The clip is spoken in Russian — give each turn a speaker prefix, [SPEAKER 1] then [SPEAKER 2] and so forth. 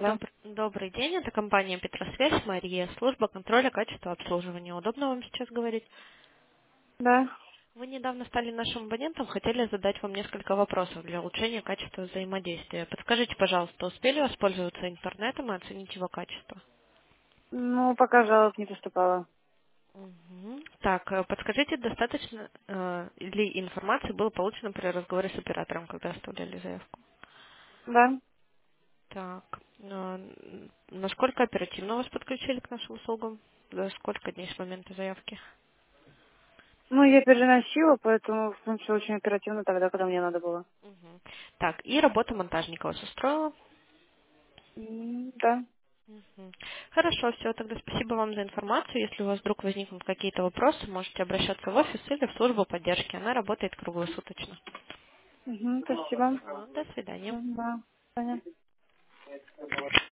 [SPEAKER 1] Да.
[SPEAKER 2] Добрый день, это компания Петросвязь, Мария, служба контроля качества обслуживания. Удобно вам сейчас говорить?
[SPEAKER 1] Да.
[SPEAKER 2] Вы недавно стали нашим абонентом, хотели задать вам несколько вопросов для улучшения качества взаимодействия. Подскажите, пожалуйста, успели воспользоваться интернетом и оценить его качество?
[SPEAKER 1] Ну, пока жалоб не поступало.
[SPEAKER 2] Мгм. Так, подскажите, достаточно ли информации было получено при разговоре с оператором, когда оставляли заявку?
[SPEAKER 1] Да.
[SPEAKER 2] Так, насколько оперативно вас подключили к нашим услугам? За сколько дней с момента заявки?
[SPEAKER 1] Ну, я переносила, поэтому, в принципе, очень оперативно тогда, когда мне надо было.
[SPEAKER 2] Мгм. Так, и работа монтажника вас устроила?
[SPEAKER 1] Да.
[SPEAKER 2] Мгм. Хорошо, все, тогда спасибо вам за информацию. Если у вас вдруг возникнут какие-то вопросы, можете обращаться в офис или в службу поддержки. Она работает круглосуточно.
[SPEAKER 1] Спасибо.
[SPEAKER 2] До свидания.
[SPEAKER 1] Да. Понятно.